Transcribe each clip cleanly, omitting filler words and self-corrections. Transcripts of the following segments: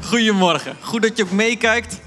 Goedemorgen, goed dat je ook meekijkt.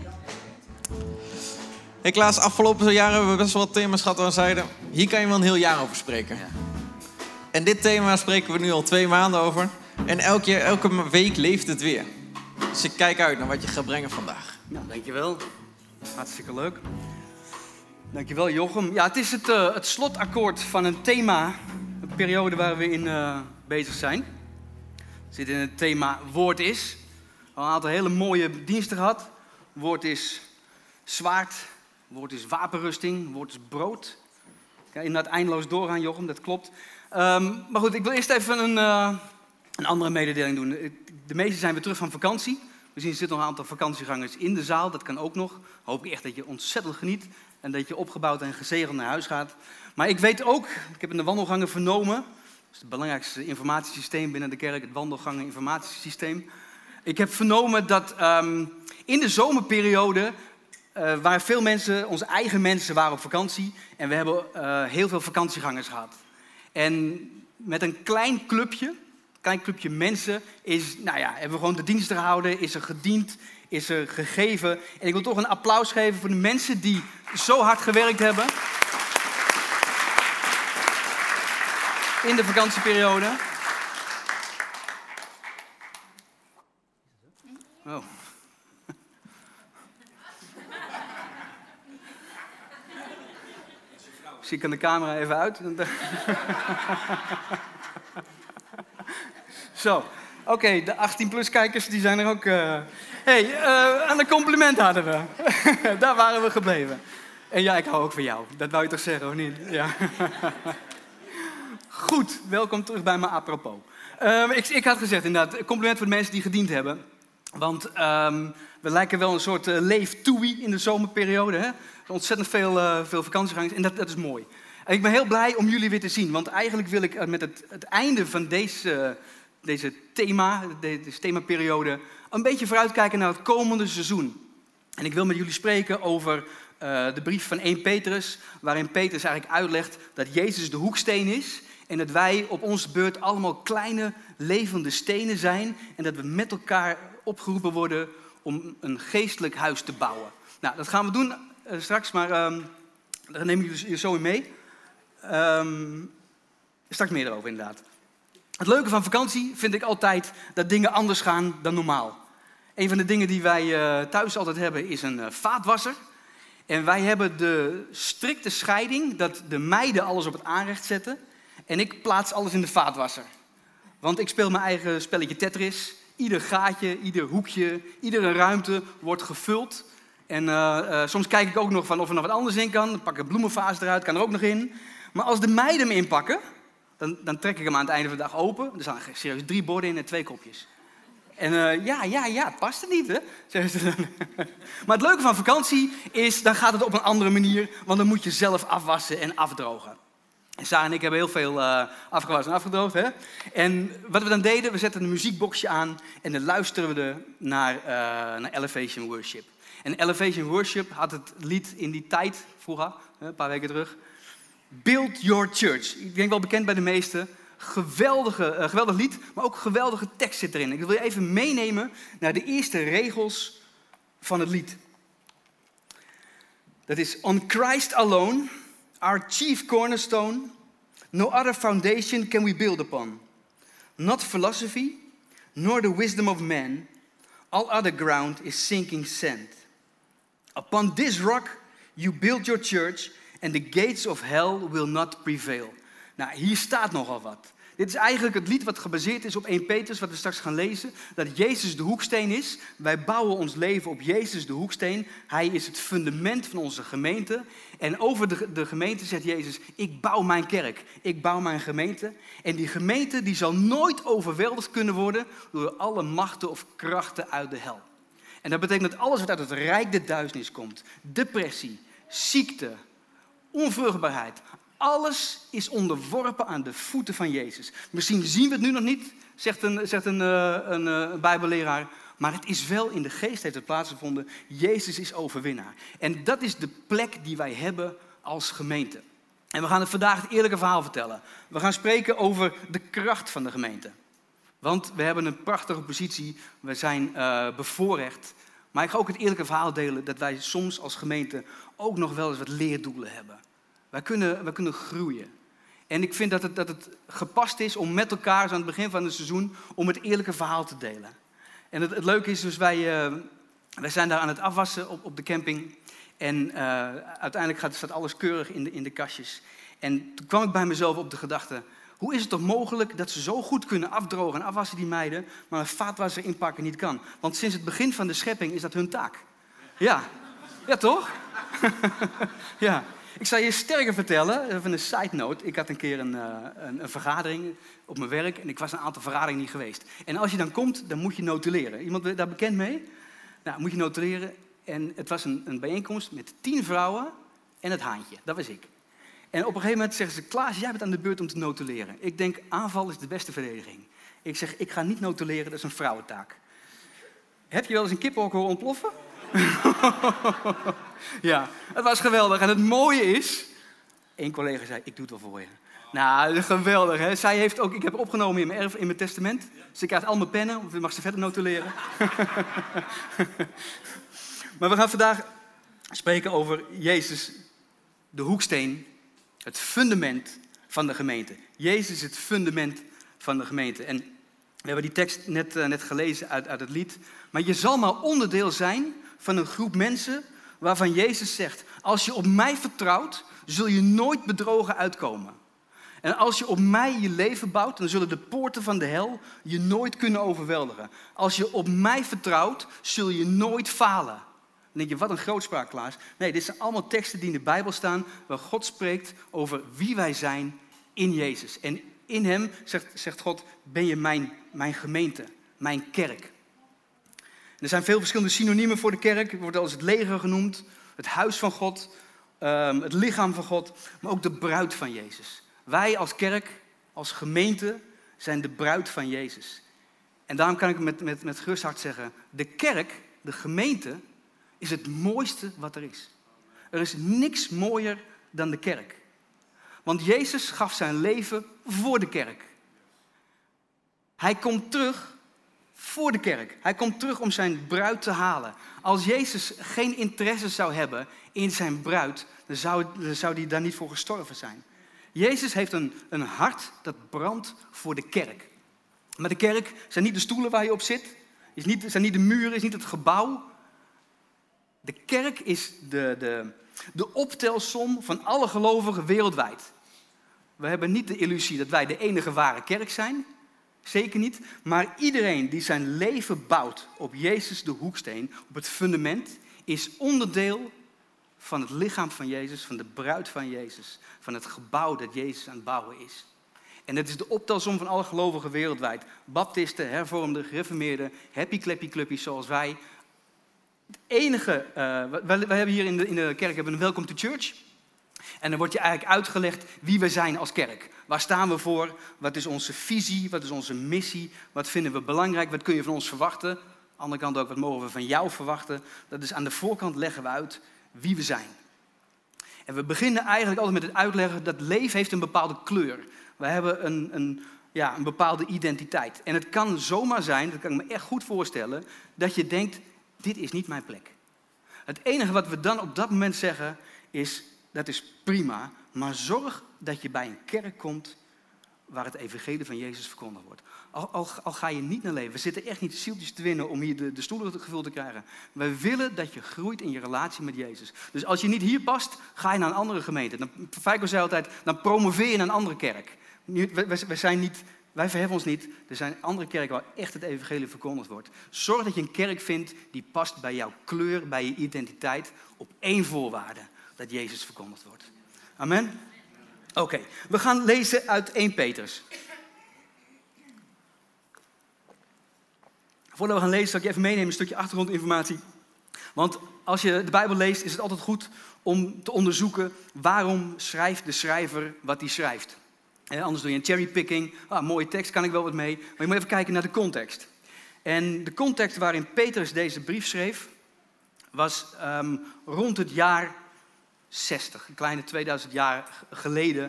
Ik laat afgelopen jaren hebben we best wel wat thema's gehad waar we zeiden, hier kan je wel een heel jaar over spreken. Ja. En dit thema spreken we nu al 2 maanden over. En elke week leeft het weer. Dus ik kijk uit naar wat je gaat brengen vandaag. Nou, dankjewel. Hartstikke leuk. Dankjewel, Jochem. Ja, het is het slotakkoord van een thema, een periode waar we in bezig zijn. We zitten in het thema Woord is. Al een aantal hele mooie diensten gehad. Woord is zwaard, woord is wapenrusting, woord is brood. Ik kan inderdaad eindeloos doorgaan, Jochem, dat klopt. Maar goed, ik wil eerst even een andere mededeling doen. De meesten zijn weer terug van vakantie. We zien er zitten nog een aantal vakantiegangers in de zaal. Dat kan ook nog. Hoop ik echt dat je ontzettend geniet. En dat je opgebouwd en gezegend naar huis gaat. Maar ik weet ook, ik heb in de wandelgangen vernomen. Dat is het belangrijkste informatiesysteem binnen de kerk. Het wandelgangen informatiesysteem. Ik heb vernomen dat in de zomerperiode waar veel mensen, onze eigen mensen, waren op vakantie. En we hebben heel veel vakantiegangers gehad. En met een klein clubje mensen hebben we gewoon de diensten gehouden, is er gediend, is er gegeven. En ik wil toch een applaus geven voor de mensen die zo hard gewerkt hebben in de vakantieperiode. Oh. Zie ik aan de camera even uit. Zo, oké, de 18-plus kijkers die zijn er ook. Aan een compliment hadden we. Daar waren we gebleven. En ja, ik hou ook van jou. Dat wou je toch zeggen, of niet? Ja. Goed, welkom terug bij me apropos. Ik had gezegd inderdaad, een compliment voor de mensen die gediend hebben. Want we lijken wel een soort leeftoei in de zomerperiode. Hè? Ontzettend veel vakantiegangers en dat is mooi. En ik ben heel blij om jullie weer te zien. Want eigenlijk wil ik met het einde van deze themaperiode een beetje vooruitkijken naar het komende seizoen. En ik wil met jullie spreken over de brief van 1 Petrus, waarin Petrus eigenlijk uitlegt dat Jezus de hoeksteen is en dat wij op onze beurt allemaal kleine levende stenen zijn en dat we met elkaar opgeroepen worden om een geestelijk huis te bouwen. Nou, dat gaan we doen straks, maar daar neem ik jullie zo in mee. Straks meer erover inderdaad. Het leuke van vakantie vind ik altijd dat dingen anders gaan dan normaal. Een van de dingen die wij thuis altijd hebben is een vaatwasser. En wij hebben de strikte scheiding dat de meiden alles op het aanrecht zetten. En ik plaats alles in de vaatwasser. Want ik speel mijn eigen spelletje Tetris. Ieder gaatje, ieder hoekje, iedere ruimte wordt gevuld. En soms kijk ik ook nog van of er nog wat anders in kan. Dan pak ik een bloemenvaas eruit, kan er ook nog in. Maar als de meiden hem inpakken, dan trek ik hem aan het einde van de dag open. Er staan serieus 3 borden in en 2 kopjes. En het past er niet, hè? Zeggen ze dan. Maar het leuke van vakantie is, dan gaat het op een andere manier. Want dan moet je zelf afwassen en afdrogen. En Sarah en ik hebben heel veel afgewassen en afgedroogd. Hè? En wat we dan deden, we zetten een muziekboxje aan en dan luisteren we naar Elevation Worship. En Elevation Worship had het lied in die tijd, vroeger, een paar weken terug, Build Your Church. Ik denk wel bekend bij de meesten. Geweldig lied, maar ook geweldige tekst zit erin. Ik wil je even meenemen naar de eerste regels van het lied. Dat is On Christ alone, our chief cornerstone, no other foundation can we build upon. Not philosophy, nor the wisdom of man, all other ground is sinking sand. Upon this rock you build your church and the gates of hell will not prevail. Nou, hier staat nogal wat. Dit is eigenlijk het lied wat gebaseerd is op 1 Petrus, wat we straks gaan lezen. Dat Jezus de hoeksteen is. Wij bouwen ons leven op Jezus de hoeksteen. Hij is het fundament van onze gemeente. En over de gemeente zegt Jezus, ik bouw mijn kerk. Ik bouw mijn gemeente. En die gemeente die zal nooit overweldigd kunnen worden door alle machten of krachten uit de hel. En dat betekent dat alles wat uit het rijk der duisternis komt, depressie, ziekte, onvruchtbaarheid, alles is onderworpen aan de voeten van Jezus. Misschien zien we het nu nog niet, zegt een bijbelleraar. Maar het is wel in de geest heeft het plaatsgevonden. Jezus is overwinnaar. En dat is de plek die wij hebben als gemeente. En we gaan het vandaag het eerlijke verhaal vertellen. We gaan spreken over de kracht van de gemeente. Want we hebben een prachtige positie, we zijn bevoorrecht. Maar ik ga ook het eerlijke verhaal delen dat wij soms als gemeente ook nog wel eens wat leerdoelen hebben. Wij kunnen groeien. En ik vind dat het gepast is om met elkaar, zo aan het begin van het seizoen, om het eerlijke verhaal te delen. En het leuke is dus, wij zijn daar aan het afwassen op de camping. En uiteindelijk staat alles keurig in de kastjes. En toen kwam ik bij mezelf op de gedachte, hoe is het toch mogelijk dat ze zo goed kunnen afdrogen en afwassen, die meiden, maar een vaatwasser inpakken niet kan? Want sinds het begin van de schepping is dat hun taak. Ja toch? Ja. Ik zal je sterker vertellen, even een side note. Ik had een keer een vergadering op mijn werk en ik was een aantal vergaderingen niet geweest. En als je dan komt, dan moet je notuleren. Iemand daar bekend mee? Nou, moet je notuleren. En het was een bijeenkomst met 10 vrouwen en het haantje. Dat was ik. En op een gegeven moment zeggen ze, Klaas, jij bent aan de beurt om te notuleren. Ik denk, aanval is de beste verdediging. Ik zeg, ik ga niet notuleren, dat is een vrouwentaak. Heb je wel eens een kippenhok horen ontploffen? Ja, het was geweldig. En het mooie is, één collega zei, ik doe het wel voor je. Nou, dat is geweldig, hè. Zij heeft ook, ik heb opgenomen in mijn testament. Ze krijgt al mijn pennen, of mag ze verder notuleren. Maar we gaan vandaag spreken over Jezus, de hoeksteen, het fundament van de gemeente. Jezus is het fundament van de gemeente. En we hebben die tekst net gelezen uit het lied. Maar je zal maar onderdeel zijn van een groep mensen waarvan Jezus zegt, als je op mij vertrouwt, zul je nooit bedrogen uitkomen. En als je op mij je leven bouwt, dan zullen de poorten van de hel je nooit kunnen overweldigen. Als je op mij vertrouwt, zul je nooit falen. Dan denk je, wat een grootspraak, Klaas. Nee, dit zijn allemaal teksten die in de Bijbel staan, waar God spreekt over wie wij zijn in Jezus. En in hem, zegt God, ben je mijn gemeente, mijn kerk. Er zijn veel verschillende synoniemen voor de kerk. Het wordt als het leger genoemd, het huis van God, het lichaam van God, maar ook de bruid van Jezus. Wij als kerk, als gemeente, zijn de bruid van Jezus. En daarom kan ik met gerust hart zeggen, de kerk, de gemeente, is het mooiste wat er is. Er is niks mooier dan de kerk. Want Jezus gaf zijn leven voor de kerk. Hij komt terug voor de kerk. Hij komt terug om zijn bruid te halen. Als Jezus geen interesse zou hebben in zijn bruid, dan zou hij daar niet voor gestorven zijn. Jezus heeft een hart dat brandt voor de kerk. Maar de kerk zijn niet de stoelen waar je op zit, zijn niet de muren, is niet het gebouw. De kerk is de optelsom van alle gelovigen wereldwijd. We hebben niet de illusie dat wij de enige ware kerk zijn. Zeker niet. Maar iedereen die zijn leven bouwt op Jezus de hoeksteen, op het fundament, is onderdeel van het lichaam van Jezus, van de bruid van Jezus, van het gebouw dat Jezus aan het bouwen is. En het is de optelsom van alle gelovigen wereldwijd. Baptisten, hervormden, gereformeerden, happy clappy clubbies zoals wij. Het enige, wij hebben hier in de kerk een welcome to church. En dan wordt je eigenlijk uitgelegd wie we zijn als kerk. Waar staan we voor? Wat is onze visie? Wat is onze missie? Wat vinden we belangrijk? Wat kun je van ons verwachten? Aan de andere kant ook, wat mogen we van jou verwachten? Dat is aan de voorkant leggen we uit wie we zijn. En we beginnen eigenlijk altijd met het uitleggen dat leven heeft een bepaalde kleur. We hebben een bepaalde identiteit. En het kan zomaar zijn, dat kan ik me echt goed voorstellen, dat je denkt, dit is niet mijn plek. Het enige wat we dan op dat moment zeggen is, dat is prima, maar zorg dat je bij een kerk komt waar het evangelie van Jezus verkondigd wordt. Al ga je niet naar leven. We zitten echt niet zieltjes te winnen om hier de stoelen gevuld te krijgen. Wij willen dat je groeit in je relatie met Jezus. Dus als je niet hier past, ga je naar een andere gemeente. Feiko zei altijd, dan promoveer je naar een andere kerk. Wij verheffen ons niet. Er zijn andere kerken waar echt het evangelie verkondigd wordt. Zorg dat je een kerk vindt die past bij jouw kleur, bij je identiteit, op één voorwaarde. Dat Jezus verkondigd wordt. Amen? Oké, we gaan lezen uit 1 Petrus. Voordat we gaan lezen, zal ik je even meenemen een stukje achtergrondinformatie. Want als je de Bijbel leest, is het altijd goed om te onderzoeken waarom schrijft de schrijver wat hij schrijft. Anders doe je een cherrypicking. Mooie tekst, kan ik wel wat mee. Maar je moet even kijken naar de context. En de context waarin Petrus deze brief schreef, was rond het jaar 60. Een kleine 2000 jaar geleden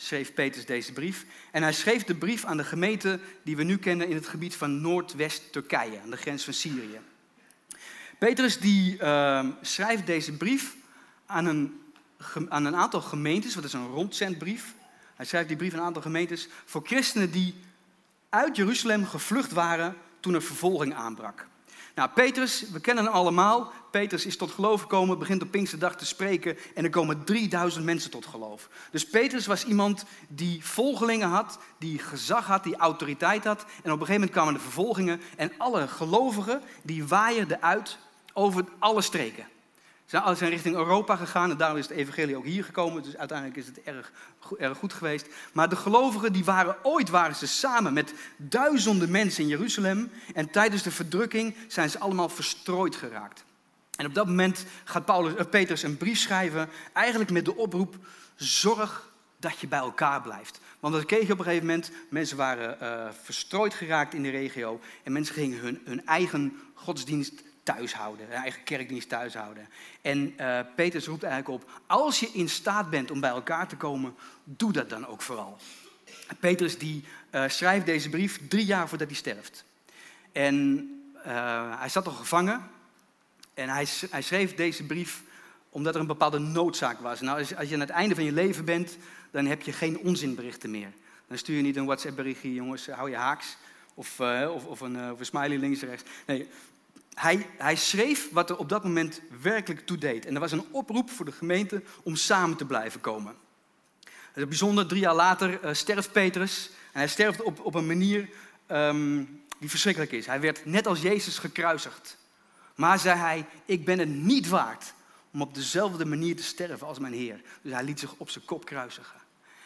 schreef Petrus deze brief. En hij schreef de brief aan de gemeente die we nu kennen in het gebied van Noordwest-Turkije, aan de grens van Syrië. Petrus die schrijft deze brief aan een aantal gemeentes, wat is een rondzendbrief. Hij schrijft die brief aan een aantal gemeentes voor christenen die uit Jeruzalem gevlucht waren toen er vervolging aanbrak. Nou, Petrus, we kennen hem allemaal. Petrus is tot geloof gekomen, begint op Pinksterdag te spreken en er komen 3000 mensen tot geloof. Dus Petrus was iemand die volgelingen had, die gezag had, die autoriteit had. En op een gegeven moment kwamen de vervolgingen en alle gelovigen die waaierden uit over alle streken. Ze zijn richting Europa gegaan en daarom is het evangelie ook hier gekomen. Dus uiteindelijk is het erg goed geweest. Maar de gelovigen die waren ze samen met duizenden mensen in Jeruzalem. En tijdens de verdrukking zijn ze allemaal verstrooid geraakt. En op dat moment gaat Petrus een brief schrijven. Eigenlijk met de oproep, zorg dat je bij elkaar blijft. Want dat kreeg je op een gegeven moment. Mensen waren verstrooid geraakt in de regio. En mensen gingen hun eigen godsdienst thuishouden, hun eigen kerkdienst thuishouden. En Petrus roept eigenlijk op, als je in staat bent om bij elkaar te komen, doe dat dan ook vooral. Petrus die schrijft deze brief 3 jaar voordat hij sterft. En hij zat al gevangen. En hij schreef deze brief omdat er een bepaalde noodzaak was. Nou, als je aan het einde van je leven bent, dan heb je geen onzinberichten meer. Dan stuur je niet een WhatsApp-berichtje, jongens, hou je haaks. Of een smiley links en rechts. Nee, hij schreef wat er op dat moment werkelijk toe deed. En er was een oproep voor de gemeente om samen te blijven komen. Het is bijzonder, 3 jaar later sterft Petrus. En hij sterft op een manier die verschrikkelijk is. Hij werd net als Jezus gekruisigd. Maar zei hij, ik ben het niet waard om op dezelfde manier te sterven als mijn Heer. Dus hij liet zich op zijn kop kruisigen.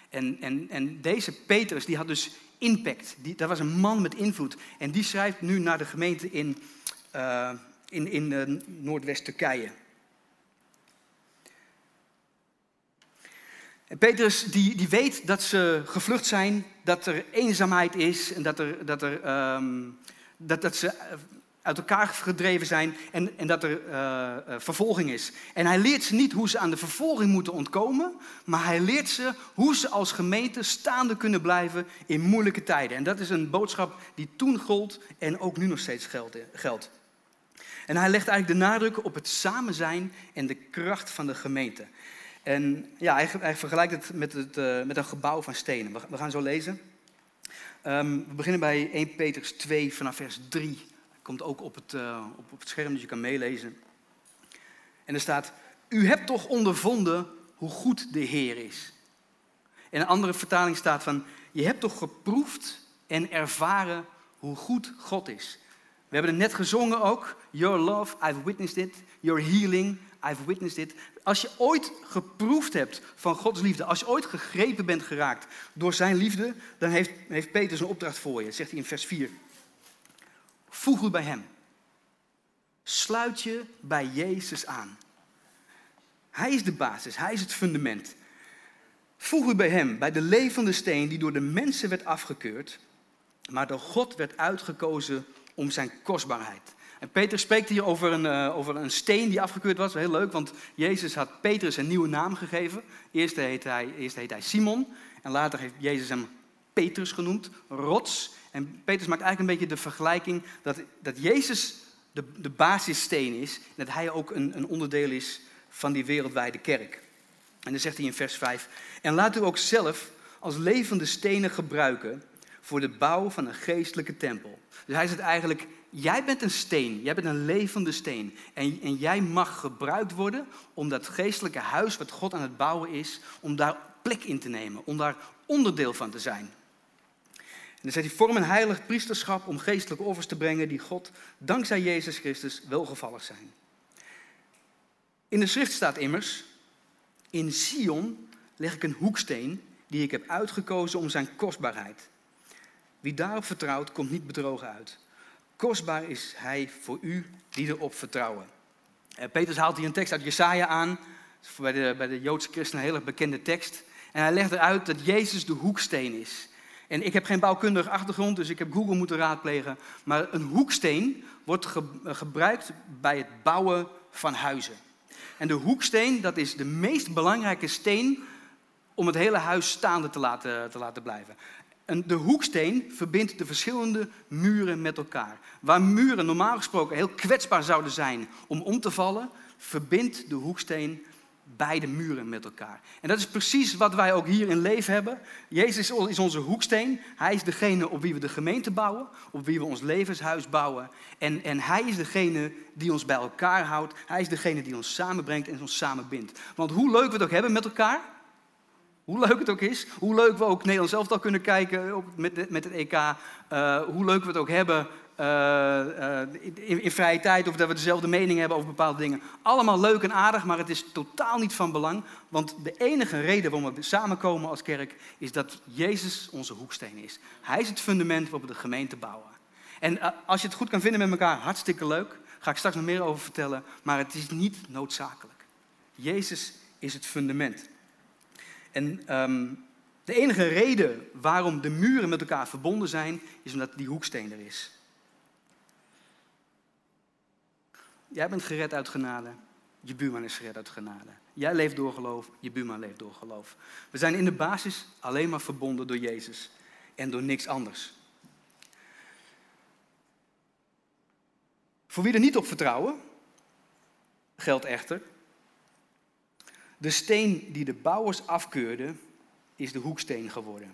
En deze Petrus, die had dus impact. Dat was een man met invloed. En die schrijft nu naar de gemeente in Noordwest-Turkije. En Petrus die weet dat ze gevlucht zijn, dat er eenzaamheid is en dat ze uit elkaar gedreven zijn en dat er vervolging is. En hij leert ze niet hoe ze aan de vervolging moeten ontkomen, maar hij leert ze hoe ze als gemeente staande kunnen blijven in moeilijke tijden. En dat is een boodschap die toen gold en ook nu nog steeds geldt. En hij legt eigenlijk de nadruk op het samen zijn en de kracht van de gemeente. En ja, hij vergelijkt het met een gebouw van stenen. We gaan zo lezen. We beginnen bij 1 Petrus 2 vanaf vers 3. Dat komt ook op het scherm, dus je kan meelezen. En er staat, u hebt toch ondervonden hoe goed de Heer is. En een andere vertaling staat van, je hebt toch geproefd en ervaren hoe goed God is. We hebben het net gezongen ook. Your love, I've witnessed it. Your healing, I've witnessed it. Als je ooit geproefd hebt van Gods liefde, als je ooit gegrepen bent geraakt door zijn liefde, dan heeft Petrus een opdracht voor je. Dat zegt hij in vers 4. Voeg u bij hem. Sluit je bij Jezus aan. Hij is de basis, hij is het fundament. Voeg u bij hem, bij de levende steen die door de mensen werd afgekeurd, maar door God werd uitgekozen om zijn kostbaarheid. En Petrus spreekt hier over een steen die afgekeurd was. Heel leuk, want Jezus had Petrus een nieuwe naam gegeven. Eerst heet hij Simon en later heeft Jezus hem Petrus genoemd, rots. En Petrus maakt eigenlijk een beetje de vergelijking dat Jezus de basissteen is en dat hij ook een onderdeel is van die wereldwijde kerk. En dan zegt hij in vers 5, en laat u ook zelf als levende stenen gebruiken voor de bouw van een geestelijke tempel. Dus hij zegt eigenlijk, jij bent een steen, jij bent een levende steen. En jij mag gebruikt worden om dat geestelijke huis wat God aan het bouwen is, om daar plek in te nemen, om daar onderdeel van te zijn. En dan zegt hij, vorm een heilig priesterschap om geestelijke offers te brengen die God, dankzij Jezus Christus, welgevallig zijn. In de schrift staat immers, in Sion leg ik een hoeksteen die ik heb uitgekozen om zijn kostbaarheid. Wie daarop vertrouwt, komt niet bedrogen uit. Kostbaar is hij voor u die erop vertrouwen. Petrus haalt hier een tekst uit Jesaja aan. Dat is bij de Joodse christenen een hele bekende tekst. En hij legt eruit dat Jezus de hoeksteen is. En ik heb geen bouwkundige achtergrond, dus ik heb Google moeten raadplegen. Maar een hoeksteen wordt gebruikt bij het bouwen van huizen. En de hoeksteen, dat is de meest belangrijke steen om het hele huis staande te laten blijven. De hoeksteen verbindt de verschillende muren met elkaar. Waar muren normaal gesproken heel kwetsbaar zouden zijn om te vallen, verbindt de hoeksteen beide muren met elkaar. En dat is precies wat wij ook hier in Leef hebben. Jezus is onze hoeksteen. Hij is degene op wie we de gemeente bouwen, op wie we ons levenshuis bouwen. En hij is degene die ons bij elkaar houdt. Hij is degene die ons samenbrengt en ons samenbindt. Want hoe leuk we het ook hebben met elkaar, hoe leuk het ook is, hoe leuk we ook Nederlands elftal kunnen kijken met het EK, hoe leuk we het ook hebben in vrije tijd, of dat we dezelfde mening hebben over bepaalde dingen. Allemaal leuk en aardig, maar het is totaal niet van belang. Want de enige reden waarom we samenkomen als kerk is dat Jezus onze hoeksteen is. Hij is het fundament waarop we de gemeente bouwen. En als je het goed kan vinden met elkaar, hartstikke leuk. Daar ga ik straks nog meer over vertellen, maar het is niet noodzakelijk. Jezus is het fundament. En de enige reden waarom de muren met elkaar verbonden zijn, is omdat die hoeksteen er is. Jij bent gered uit genade, je buurman is gered uit genade. Jij leeft door geloof, je buurman leeft door geloof. We zijn in de basis alleen maar verbonden door Jezus en door niks anders. Voor wie er niet op vertrouwen, geldt echter: de steen die de bouwers afkeurden, is de hoeksteen geworden.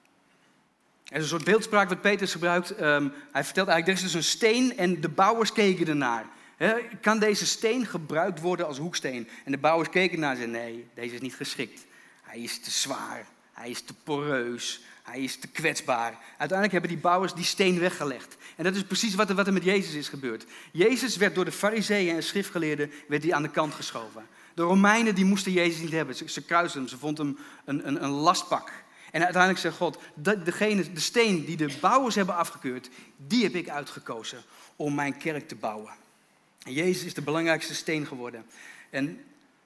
Er is een soort beeldspraak wat Petrus gebruikt. Hij vertelt eigenlijk, er is dus een steen en de bouwers keken ernaar. Kan deze steen gebruikt worden als hoeksteen? En de bouwers keken ernaar en zeiden, nee, deze is niet geschikt. Hij is te zwaar, hij is te poreus, hij is te kwetsbaar. Uiteindelijk hebben die bouwers die steen weggelegd. En dat is precies wat er met Jezus is gebeurd. Jezus werd door de Farizeeën en schriftgeleerden aan de kant geschoven. De Romeinen die moesten Jezus niet hebben. Ze kruisten hem, ze vonden hem een lastpak. En uiteindelijk zegt God, de steen die de bouwers hebben afgekeurd, die heb ik uitgekozen om mijn kerk te bouwen. En Jezus is de belangrijkste steen geworden. En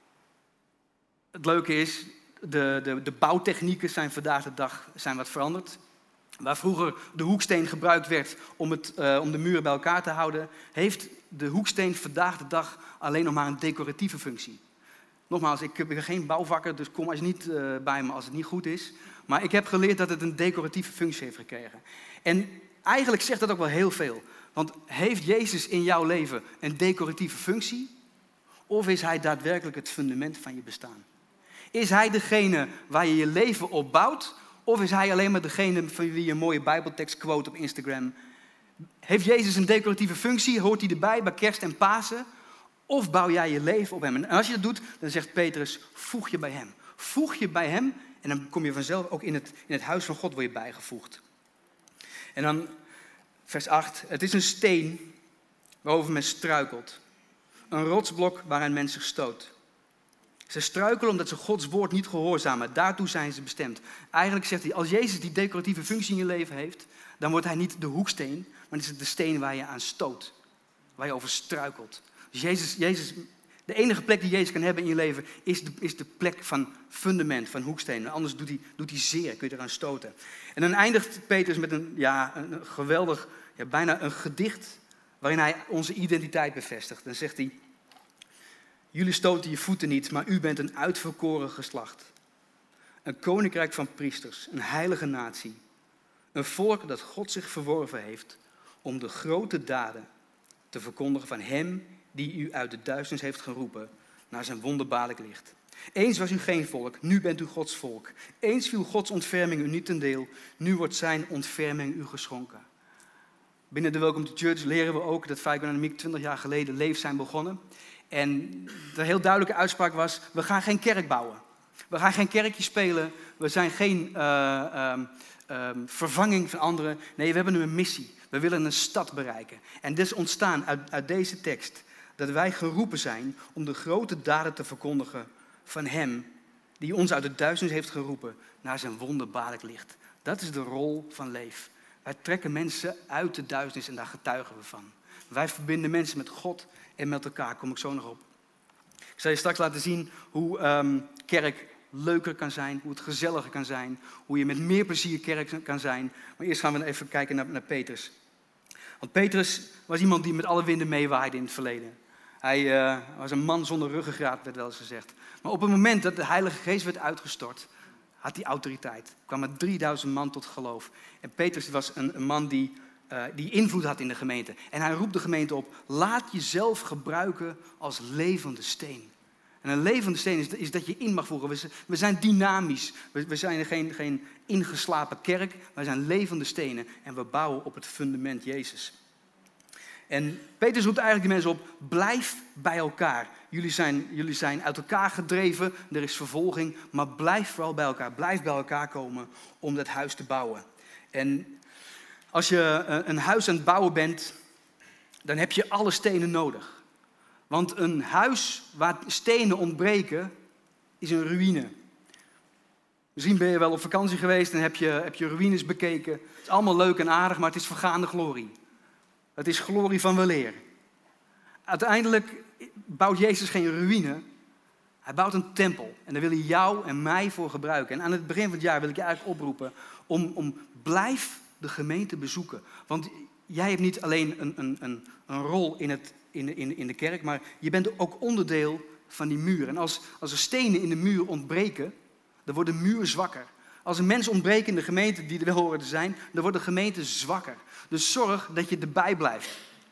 het leuke is, de bouwtechnieken zijn vandaag de dag wat veranderd. Waar vroeger de hoeksteen gebruikt werd om de muren bij elkaar te houden, heeft de hoeksteen vandaag de dag alleen nog maar een decoratieve functie. Nogmaals, ik ben geen bouwvakker, dus kom alsjeblieft niet bij me als het niet goed is. Maar ik heb geleerd dat het een decoratieve functie heeft gekregen. En eigenlijk zegt dat ook wel heel veel. Want heeft Jezus in jouw leven een decoratieve functie? Of is hij daadwerkelijk het fundament van je bestaan? Is hij degene waar je je leven op bouwt? Of is hij alleen maar degene van wie je een mooie Bijbeltekst quote op Instagram? Heeft Jezus een decoratieve functie? Hoort hij erbij bij Kerst en Pasen? Of bouw jij je leven op hem? En als je dat doet, dan zegt Petrus, voeg je bij hem. Voeg je bij hem en dan kom je vanzelf ook in het huis van God word je bijgevoegd. En dan vers 8. Het is een steen waarover men struikelt. Een rotsblok waaraan men zich stoot. Ze struikelen omdat ze Gods woord niet gehoorzamen. Daartoe zijn ze bestemd. Eigenlijk zegt hij, als Jezus die decoratieve functie in je leven heeft, dan wordt hij niet de hoeksteen, maar is het de steen waar je aan stoot. Waar je over struikelt. Dus Jezus, de enige plek die Jezus kan hebben in je leven is de plek van fundament, van hoeksteen. Anders doet hij zeer, kun je eraan stoten. En dan eindigt Petrus met een geweldig, bijna een gedicht, waarin hij onze identiteit bevestigt. Dan zegt hij, jullie stoten je voeten niet, maar u bent een uitverkoren geslacht. Een koninkrijk van priesters, een heilige natie. Een volk dat God zich verworven heeft om de grote daden te verkondigen van hem die u uit de duisternis heeft geroepen naar zijn wonderbaarlijk licht. Eens was u geen volk, nu bent u Gods volk. Eens viel Gods ontferming u niet ten deel, nu wordt zijn ontferming u geschonken. Binnen de Welcome to Church leren we ook dat Fijko en Miek 20 jaar geleden Leef zijn begonnen. En de heel duidelijke uitspraak was, we gaan geen kerk bouwen. We gaan geen kerkje spelen, we zijn geen vervanging van anderen. Nee, we hebben een missie. We willen een stad bereiken. En dit is ontstaan uit deze tekst. Dat wij geroepen zijn om de grote daden te verkondigen van hem die ons uit de duisternis heeft geroepen naar zijn wonderbaarlijk licht. Dat is de rol van Leef. Wij trekken mensen uit de duisternis en daar getuigen we van. Wij verbinden mensen met God en met elkaar. Daar kom ik zo nog op. Ik zal je straks laten zien hoe kerk leuker kan zijn, hoe het gezelliger kan zijn, hoe je met meer plezier kerk kan zijn. Maar eerst gaan we even kijken naar Petrus. Want Petrus was iemand die met alle winden meewaaide in het verleden. Hij was een man zonder ruggengraat, werd wel eens gezegd. Maar op het moment dat de Heilige Geest werd uitgestort, had die autoriteit. Kwamen 3000 man tot geloof. En Petrus was een man die invloed had in de gemeente. En hij roept de gemeente op, laat jezelf gebruiken als levende steen. En een levende steen is dat je in mag voegen. We zijn dynamisch. We zijn geen ingeslapen kerk. Wij zijn levende stenen. En we bouwen op het fundament Jezus. En Petrus roept eigenlijk de mensen op, blijf bij elkaar. Jullie zijn uit elkaar gedreven, er is vervolging, maar blijf vooral bij elkaar. Blijf bij elkaar komen om dat huis te bouwen. En als je een huis aan het bouwen bent, dan heb je alle stenen nodig. Want een huis waar stenen ontbreken, is een ruïne. Misschien ben je wel op vakantie geweest en heb je ruïnes bekeken. Het is allemaal leuk en aardig, maar het is vergaande glorie. Het is glorie van weleer. Uiteindelijk bouwt Jezus geen ruïne. Hij bouwt een tempel. En daar wil hij jou en mij voor gebruiken. En aan het begin van het jaar wil ik je eigenlijk oproepen om blijf de gemeente bezoeken. Want jij hebt niet alleen een rol in de kerk, maar je bent ook onderdeel van die muur. En als er stenen in de muur ontbreken, dan wordt de muur zwakker. Als er mensen ontbreken in de gemeente die er wel horen te zijn, dan wordt de gemeente zwakker. Dus zorg dat je erbij blijft.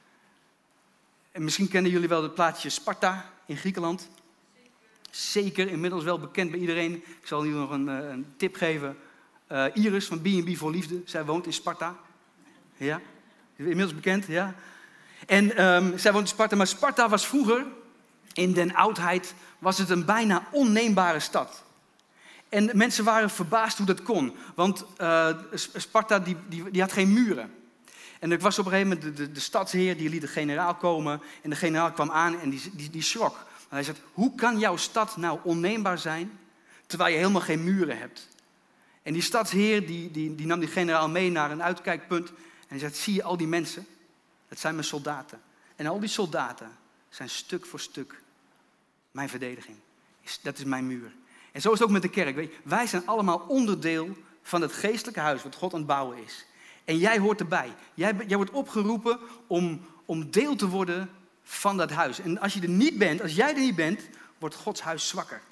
En misschien kennen jullie wel het plaatsje Sparta in Griekenland. Zeker, inmiddels wel bekend bij iedereen. Ik zal jullie nog een tip geven. Iris van B&B voor Liefde, zij woont in Sparta. Ja, inmiddels bekend, ja. En zij woont in Sparta, maar Sparta was vroeger, in den oudheid, was het een bijna onneembare stad. En mensen waren verbaasd hoe dat kon. Want Sparta die had geen muren. En er was op een gegeven moment de stadsheer, die liet de generaal komen. En de generaal kwam aan en die schrok. Hij zei, hoe kan jouw stad nou onneembaar zijn, terwijl je helemaal geen muren hebt? En die stadsheer die nam die generaal mee naar een uitkijkpunt. En hij zei, zie je al die mensen? Dat zijn mijn soldaten. En al die soldaten zijn stuk voor stuk mijn verdediging. Dat is mijn muur. En zo is het ook met de kerk. Wij zijn allemaal onderdeel van het geestelijke huis wat God aan het bouwen is. En jij hoort erbij. Jij wordt opgeroepen om deel te worden van dat huis. En als je er niet bent, als jij er niet bent, wordt Gods huis zwakker.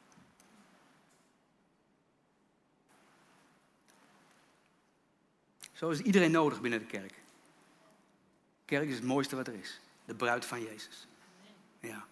Zo is iedereen nodig binnen de kerk. De kerk is het mooiste wat er is. De bruid van Jezus. Ja.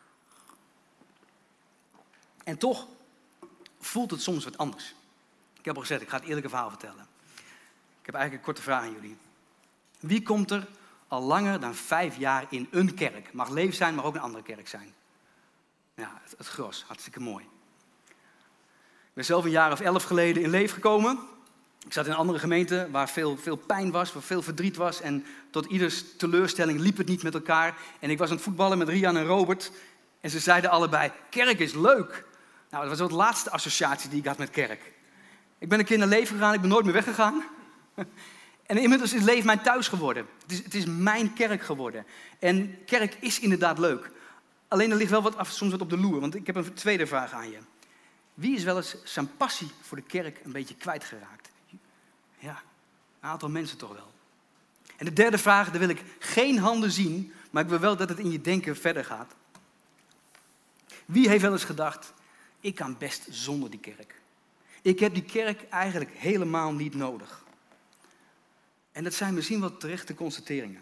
En toch voelt het soms wat anders. Ik heb al gezegd, ik ga het eerlijke verhaal vertellen. Ik heb eigenlijk een korte vraag aan jullie. Wie komt er al langer dan 5 jaar in een kerk? Mag Leef zijn, maar ook een andere kerk zijn. Ja, het gros, hartstikke mooi. Ik ben zelf een jaar of 11 geleden in Leef gekomen. Ik zat in een andere gemeente waar veel pijn was, waar veel verdriet was. En tot ieders teleurstelling liep het niet met elkaar. En ik was aan het voetballen met Rian en Robert. En ze zeiden allebei, kerk is leuk. Nou, dat was wel de laatste associatie die ik had met kerk. Ik ben een keer naar Leef gegaan, ik ben nooit meer weggegaan. En inmiddels is Leef mijn thuis geworden. Het is mijn kerk geworden. En kerk is inderdaad leuk. Alleen er ligt wel soms wat op de loer. Want ik heb een tweede vraag aan je. Wie is wel eens zijn passie voor de kerk een beetje kwijtgeraakt? Ja, een aantal mensen toch wel. En de derde vraag, daar wil ik geen handen zien, maar ik wil wel dat het in je denken verder gaat. Wie heeft wel eens gedacht, ik kan best zonder die kerk. Ik heb die kerk eigenlijk helemaal niet nodig. En dat zijn misschien wel terechte constateringen.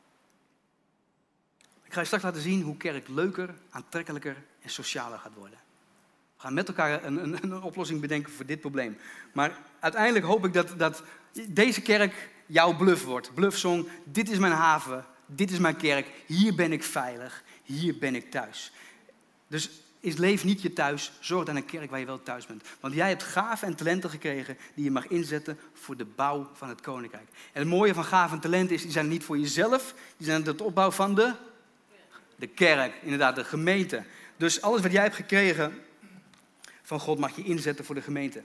Ik ga je straks laten zien hoe kerk leuker, aantrekkelijker en socialer gaat worden. We gaan met elkaar een oplossing bedenken voor dit probleem. Maar uiteindelijk hoop ik dat deze kerk jouw bluff wordt. Bluffsong, dit is mijn haven, dit is mijn kerk, hier ben ik veilig, hier ben ik thuis. Dus leef niet je thuis, zorg aan een kerk waar je wel thuis bent. Want jij hebt gaven en talenten gekregen die je mag inzetten voor de bouw van het koninkrijk. En het mooie van gaven en talenten is, die zijn niet voor jezelf, die zijn de opbouw van de kerk, inderdaad, de gemeente. Dus alles wat jij hebt gekregen van God mag je inzetten voor de gemeente.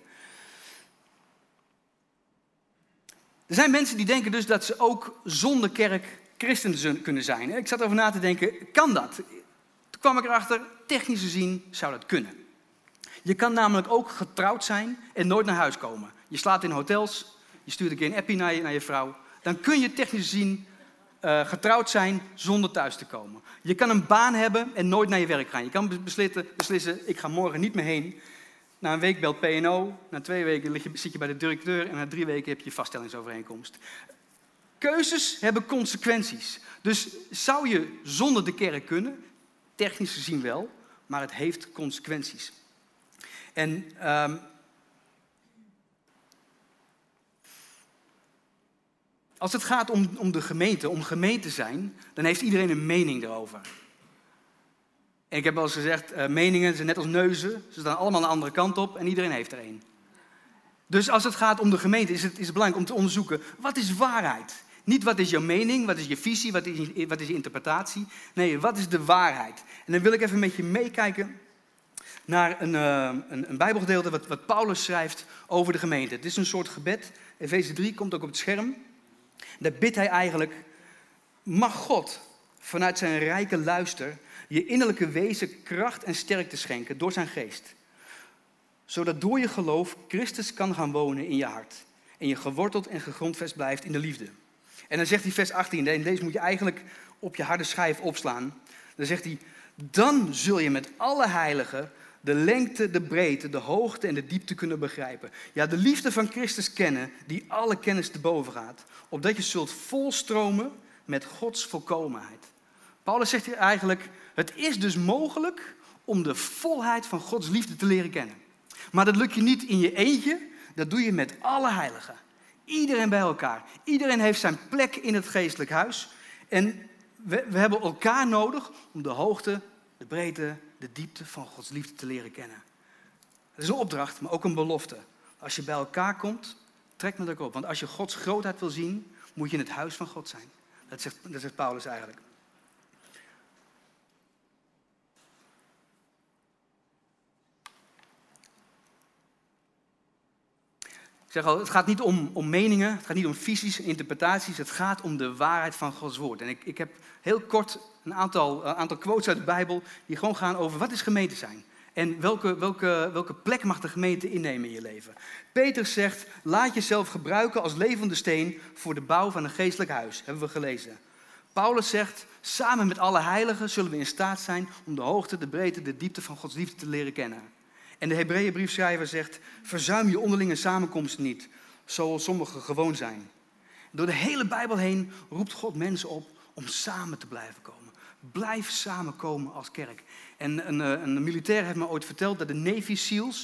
Er zijn mensen die denken dus dat ze ook zonder kerk christen kunnen zijn. Ik zat erover na te denken, kan dat? Toen kwam ik erachter, technisch gezien zou dat kunnen. Je kan namelijk ook getrouwd zijn en nooit naar huis komen. Je slaapt in hotels, je stuurt een keer een appie naar je vrouw. Dan kun je technisch gezien getrouwd zijn zonder thuis te komen. Je kan een baan hebben en nooit naar je werk gaan. Je kan beslissen, ik ga morgen niet meer heen. Na een week belt P&O, na 2 weken zit je bij de directeur en na 3 weken heb je vaststellingsovereenkomst. Keuzes hebben consequenties. Dus zou je zonder de kerk kunnen? Technisch gezien wel, maar het heeft consequenties. En als het gaat om de gemeente, om gemeente zijn, dan heeft iedereen een mening erover. En ik heb wel eens gezegd, meningen zijn net als neuzen. Ze staan allemaal de andere kant op en iedereen heeft er één. Dus als het gaat om de gemeente is het belangrijk om te onderzoeken, wat is waarheid? Niet wat is jouw mening, wat is je visie, wat is je interpretatie. Nee, wat is de waarheid? En dan wil ik even met je meekijken naar een Bijbelgedeelte wat Paulus schrijft over de gemeente. Het is een soort gebed. Efeze 3 komt ook op het scherm. Daar bidt hij eigenlijk, mag God vanuit zijn rijke luister je innerlijke wezen kracht en sterkte schenken door zijn geest. Zodat door je geloof Christus kan gaan wonen in je hart. En je geworteld en gegrondvest blijft in de liefde. En dan zegt hij vers 18, en deze moet je eigenlijk op je harde schijf opslaan. Dan zegt hij, dan zul je met alle heiligen de lengte, de breedte, de hoogte en de diepte kunnen begrijpen. Ja, de liefde van Christus kennen, die alle kennis te boven gaat. Opdat je zult volstromen met Gods volkomenheid. Paulus zegt hier eigenlijk, het is dus mogelijk om de volheid van Gods liefde te leren kennen. Maar dat lukt je niet in je eentje, dat doe je met alle heiligen. Iedereen bij elkaar. Iedereen heeft zijn plek in het geestelijk huis. En we hebben elkaar nodig om de hoogte, de breedte, de diepte van Gods liefde te leren kennen. Dat is een opdracht, maar ook een belofte. Als je bij elkaar komt, trek met elkaar op. Want als je Gods grootheid wil zien, moet je in het huis van God zijn. Dat zegt Paulus eigenlijk. Ik zeg al, het gaat niet om meningen, het gaat niet om visies en interpretaties. Het gaat om de waarheid van Gods woord. En ik heb heel kort een aantal quotes uit de Bijbel die gewoon gaan over wat is gemeente zijn. En welke plek mag de gemeente innemen in je leven. Petrus zegt, laat jezelf gebruiken als levende steen voor de bouw van een geestelijk huis. Hebben we gelezen. Paulus zegt, samen met alle heiligen zullen we in staat zijn om de hoogte, de breedte, de diepte van Gods liefde te leren kennen. En de Hebreeënbriefschrijver zegt, verzuim je onderlinge samenkomsten niet, zoals sommigen gewoon zijn. Door de hele Bijbel heen roept God mensen op om samen te blijven komen. Blijf samenkomen als kerk. En een militair heeft me ooit verteld dat de Navy SEALs,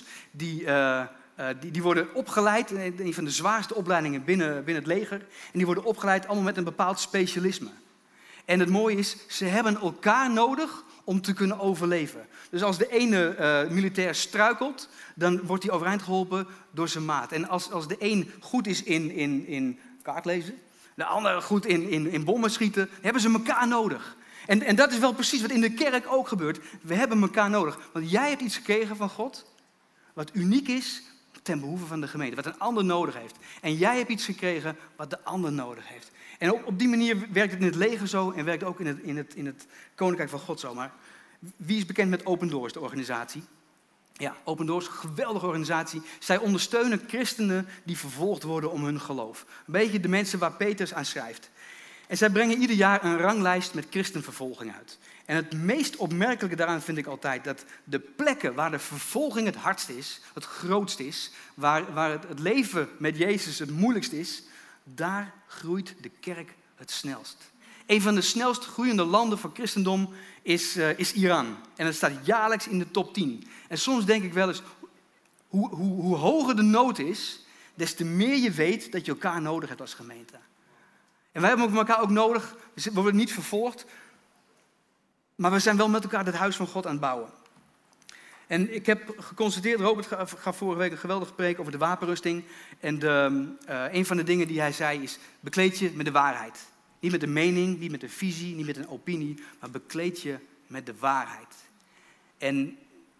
die worden opgeleid, een van de zwaarste opleidingen binnen het leger. En die worden opgeleid allemaal met een bepaald specialisme. En het mooie is, ze hebben elkaar nodig om te kunnen overleven. Dus als de ene militair struikelt, dan wordt hij overeind geholpen door zijn maat. En als de een goed is in kaartlezen, de ander goed in bommen schieten, hebben ze elkaar nodig. En dat is wel precies wat in de kerk ook gebeurt. We hebben elkaar nodig. Want jij hebt iets gekregen van God, wat uniek is ten behoeve van de gemeente. Wat een ander nodig heeft. En jij hebt iets gekregen wat de ander nodig heeft. En op die manier werkt het in het leger zo en werkt ook in het koninkrijk van God zo. Maar wie is bekend met Open Doors, de organisatie? Ja, Open Doors, een geweldige organisatie. Zij ondersteunen christenen die vervolgd worden om hun geloof. Een beetje de mensen waar Petrus aan schrijft. En zij brengen ieder jaar een ranglijst met christenvervolging uit. En het meest opmerkelijke daaraan vind ik altijd dat de plekken waar de vervolging het hardst is, het grootst is, waar het leven met Jezus het moeilijkst is, daar groeit de kerk het snelst. Een van de snelst groeiende landen van christendom is Iran. En het staat jaarlijks in de top 10. En soms denk ik wel eens, hoe hoger de nood is, des te meer je weet dat je elkaar nodig hebt als gemeente. En wij hebben elkaar ook nodig. We worden niet vervolgd. Maar we zijn wel met elkaar het huis van God aan het bouwen. En ik heb geconstateerd, Robert gaf vorige week een geweldige preek over de wapenrusting. En een van de dingen die hij zei is, bekleed je met de waarheid. Niet met een mening, niet met een visie, niet met een opinie, maar bekleed je met de waarheid. En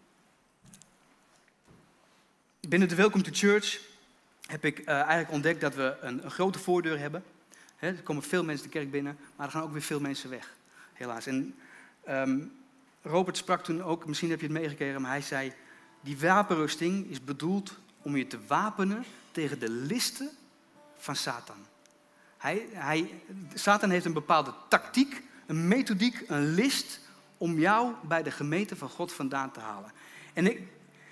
binnen de Welcome to Church heb ik eigenlijk ontdekt dat we een grote voordeur hebben. Er komen veel mensen de kerk binnen, maar er gaan ook weer veel mensen weg, helaas. En Robert sprak toen ook, misschien heb je het meegekregen, maar hij zei, die wapenrusting is bedoeld om je te wapenen tegen de listen van Satan. Satan heeft een bepaalde tactiek, een methodiek, een list om jou bij de gemeente van God vandaan te halen. En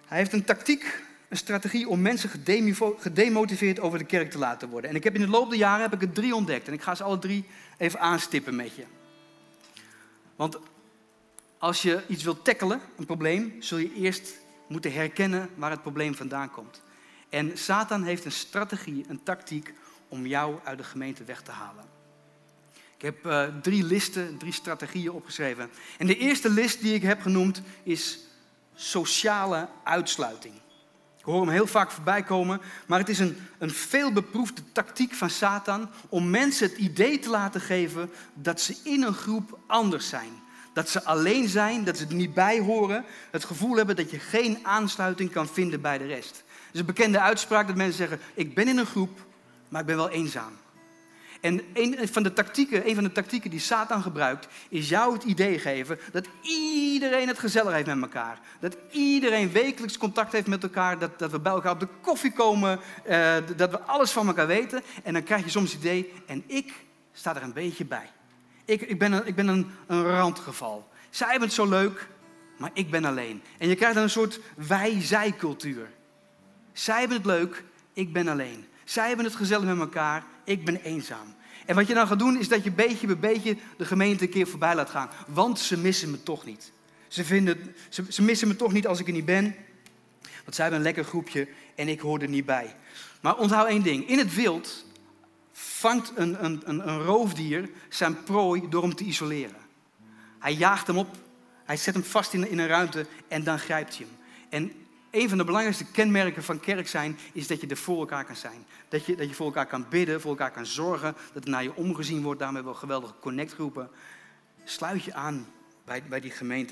Hij heeft een tactiek, een strategie om mensen gedemotiveerd over de kerk te laten worden. En ik heb in de loop der jaren er 3 ontdekt. En ik ga ze alle 3 even aanstippen met je. Want als je iets wilt tackelen, een probleem, zul je eerst moeten herkennen waar het probleem vandaan komt. En Satan heeft een strategie, een tactiek om jou uit de gemeente weg te halen. Ik heb 3 listen, 3 strategieën opgeschreven. En de eerste list die ik heb genoemd is sociale uitsluiting. Ik hoor hem heel vaak voorbij komen, maar het is een veelbeproefde tactiek van Satan om mensen het idee te laten geven dat ze in een groep anders zijn. Dat ze alleen zijn, dat ze er niet bij horen. Het gevoel hebben dat je geen aansluiting kan vinden bij de rest. Het is een bekende uitspraak dat mensen zeggen, ik ben in een groep, maar ik ben wel eenzaam. En een van de tactieken die Satan gebruikt, is jou het idee geven dat iedereen het gezellig heeft met elkaar. Dat iedereen wekelijks contact heeft met elkaar, dat we bij elkaar op de koffie komen, dat we alles van elkaar weten. En dan krijg je soms het idee, en ik sta er een beetje bij. Ik ben een randgeval. Zij hebben het zo leuk, maar ik ben alleen. En je krijgt dan een soort wij-zij-cultuur. Zij hebben het leuk, ik ben alleen. Zij hebben het gezellig met elkaar, ik ben eenzaam. En wat je dan gaat doen, is dat je beetje bij beetje de gemeente een keer voorbij laat gaan. Want ze missen me toch niet. Ze missen me toch niet als ik er niet ben. Want zij hebben een lekker groepje en ik hoor er niet bij. Maar onthoud 1 ding. In het wild vangt een roofdier zijn prooi door hem te isoleren. Hij jaagt hem op, hij zet hem vast in een ruimte en dan grijpt hij hem. En een van de belangrijkste kenmerken van kerk zijn, is dat je er voor elkaar kan zijn. Dat je voor elkaar kan bidden, voor elkaar kan zorgen, dat er naar je omgezien wordt. Daarom hebben we geweldige connectgroepen. Sluit je aan bij die gemeente.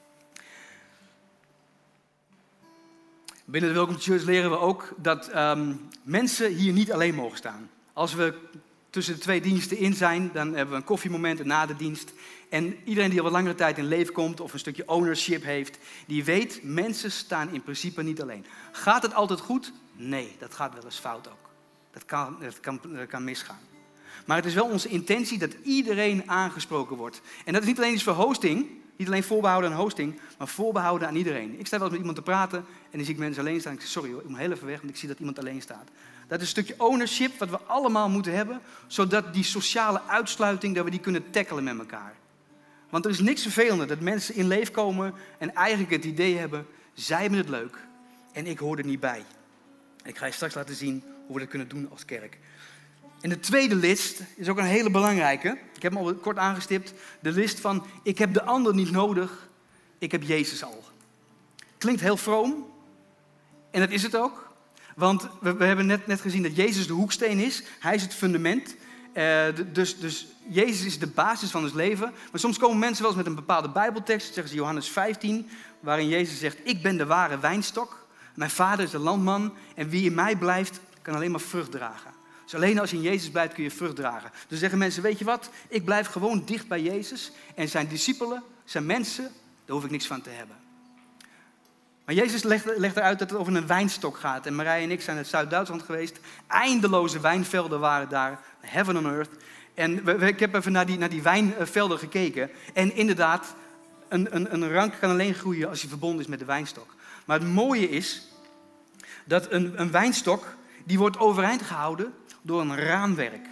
Binnen de Welcome Church leren we ook dat mensen hier niet alleen mogen staan. Als we tussen de 2 diensten in zijn, dan hebben we een koffiemoment na de dienst. En iedereen die al wat langere tijd in leven komt of een stukje ownership heeft, die weet, mensen staan in principe niet alleen. Gaat het altijd goed? Nee, dat gaat wel eens fout ook. Dat kan misgaan. Maar het is wel onze intentie dat iedereen aangesproken wordt. En dat is niet alleen iets voor hosting, niet alleen voorbehouden aan hosting, maar voorbehouden aan iedereen. Ik sta wel eens met iemand te praten en dan zie ik mensen alleen staan. Ik zeg, sorry hoor, ik moet heel even weg, want ik zie dat iemand alleen staat. Dat is een stukje ownership wat we allemaal moeten hebben, zodat die sociale uitsluiting, dat we die kunnen tackelen met elkaar. Want er is niks vervelender dat mensen in leven komen en eigenlijk het idee hebben, zij hebben het leuk en ik hoor er niet bij. Ik ga je straks laten zien hoe we dat kunnen doen als kerk. En de tweede list is ook een hele belangrijke. Ik heb hem al kort aangestipt. De list van, ik heb de ander niet nodig, ik heb Jezus al. Klinkt heel vroom en dat is het ook. Want we hebben net gezien dat Jezus de hoeksteen is. Hij is het fundament. Dus Jezus is de basis van ons leven. Maar soms komen mensen wel eens met een bepaalde bijbeltekst. Zeggen ze Johannes 15, waarin Jezus zegt, ik ben de ware wijnstok. Mijn vader is de landman. En wie in mij blijft, kan alleen maar vrucht dragen. Dus alleen als je in Jezus blijft, kun je vrucht dragen. Dus zeggen mensen, weet je wat? Ik blijf gewoon dicht bij Jezus. En zijn discipelen, zijn mensen, daar hoef ik niks van te hebben. Maar Jezus legt eruit dat het over een wijnstok gaat. En Marije en ik zijn in Zuid-Duitsland geweest. Eindeloze wijnvelden waren daar. Heaven on earth. En ik heb even naar die wijnvelden gekeken. En inderdaad, een rank kan alleen groeien als hij verbonden is met de wijnstok. Maar het mooie is dat een wijnstok, die wordt overeind gehouden door een raamwerk.